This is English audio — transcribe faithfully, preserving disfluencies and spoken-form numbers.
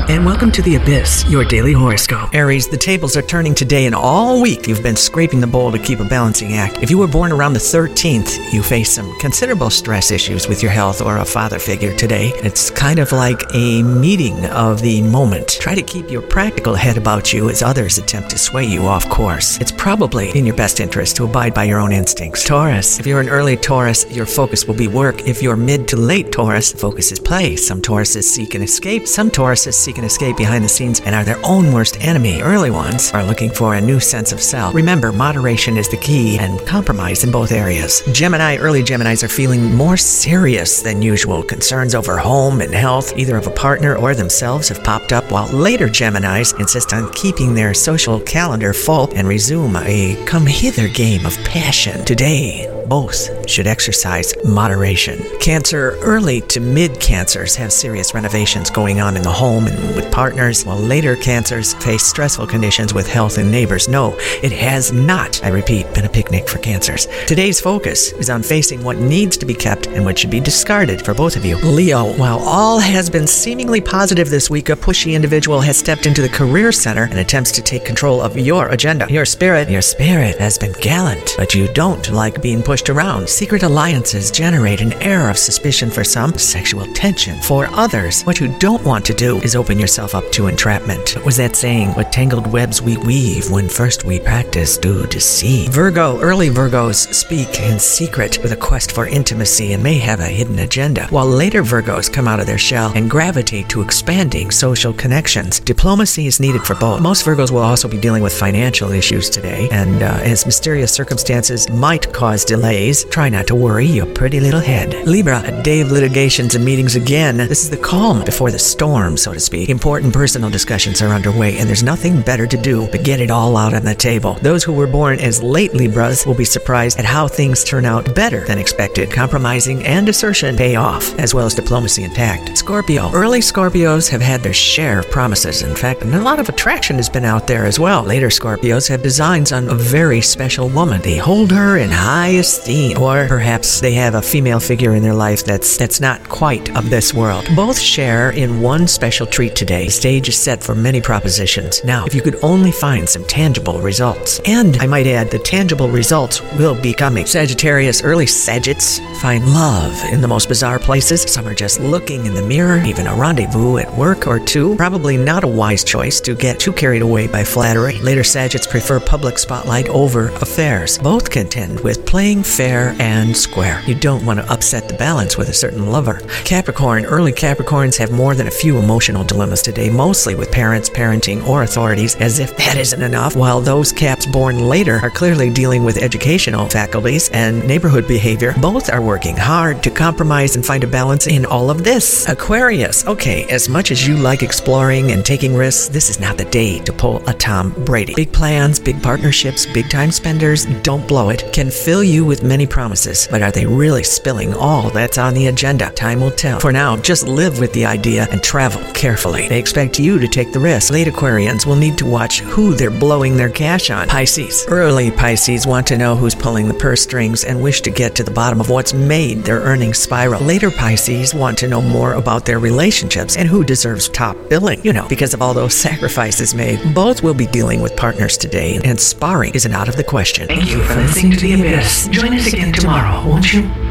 And welcome to The Abyss, your daily horoscope. Aries, the tables are turning today and all week you've been scraping the bowl to keep a balancing act. If you were born around the thirteenth, you face some considerable stress issues with your health or a father figure today. It's kind of like a meeting of the moment. Try to keep your practical head about you as others attempt to sway you off course. It's probably in your best interest to abide by your own instincts. Taurus, if you're an early Taurus, your focus will be work. If you're mid to late Taurus, the focus is play. Some Tauruses seek an escape. Some Tauruses seek an escape behind the scenes and are their own worst enemy. Early ones are looking for a new sense of self. Remember, moderation is the key and compromise in both areas. Gemini, early Geminis are feeling more serious than usual. Concerns over home and health, either of a partner or themselves, have popped up, while later Geminis insist on keeping their social calendar full and resume a come-hither game of passion. Today, both should exercise moderation. Cancer, early to mid-Cancers have serious renovations going on in the home and with partners, while later Cancers face stressful conditions with health and neighbors. No, it has not, I repeat, been a picnic for Cancers. Today's focus is on facing what needs to be kept and what should be discarded for both of you. Leo, while all has been seemingly positive this week, a pushy individual has stepped into the career center and attempts to take control of your agenda. Your spirit, your spirit has been gallant, but you don't like being pushed around. Secret alliances generate an air of suspicion for some, sexual tension for others. What you don't want to do is open yourself up to entrapment. What was that saying? What tangled webs we weave when first we practice do deceive. Virgo, early Virgos speak in secret with a quest for intimacy and may have a hidden agenda, while later Virgos come out of their shell and gravitate to expanding social connections. Diplomacy is needed for both. Most Virgos will also be dealing with financial issues today, and uh, as mysterious circumstances might cause delays, try not to worry your pretty little head. Libra, a day of litigations and meetings again. This is the calm before the storm, so to speak. Important personal discussions are underway, and there's nothing better to do but get it all out on the table. Those who were born as late Libras will be surprised at how things turn out better than expected. Compromising and assertion pay off, as well as diplomacy and tact. Scorpio, early Scorpios have had their share of promises. In fact, a lot of attraction has been out there as well. Later Scorpios have designs on a very special woman. They hold her in high esteem, or perhaps they have a female figure in their life that's that's not quite of this world. Both share in one special treat today. The stage is set for many propositions. Now, if you could only find some tangible results. And I might add, the tangible results will be coming. Sagittarius, early Sagittarius find love in the most bizarre places. Some are just looking in the mirror, even a rendezvous at work or two. Probably not a wise choice to get too carried away by flattery. Later Sagittarius prefer public spotlight over affairs. Both contend with playing fair and square. You don't want to upset the balance with a certain lover. Capricorn, early Capricorns have more than a few emotional dilemmas today, mostly with parents, parenting, or authorities, as if that isn't enough, while those Caps born later are clearly dealing with educational faculties and neighborhood behavior. Both are working hard to compromise and find a balance in all of this. Aquarius, okay, as much as you like exploring and taking risks, this is not the day to pull a Tom Brady. Big plans, big partnerships, big time spenders, don't blow it, can fill you with many promises, but are they really spilling all that's on the agenda? Time will tell. For now, just live with the idea and travel carefully. They expect you to take the risk. Late Aquarians will need to watch who they're blowing their cash on. Pisces, early Pisces want to know who's pulling the purse strings and wish to get to the bottom of what's made their earnings spiral. Later Pisces want to know more about their relationships and who deserves top billing, you know, because of all those sacrifices made. Both will be dealing with partners today, and sparring isn't out of the question. Thank you for listening to The Abyss. Join us again tomorrow, won't you?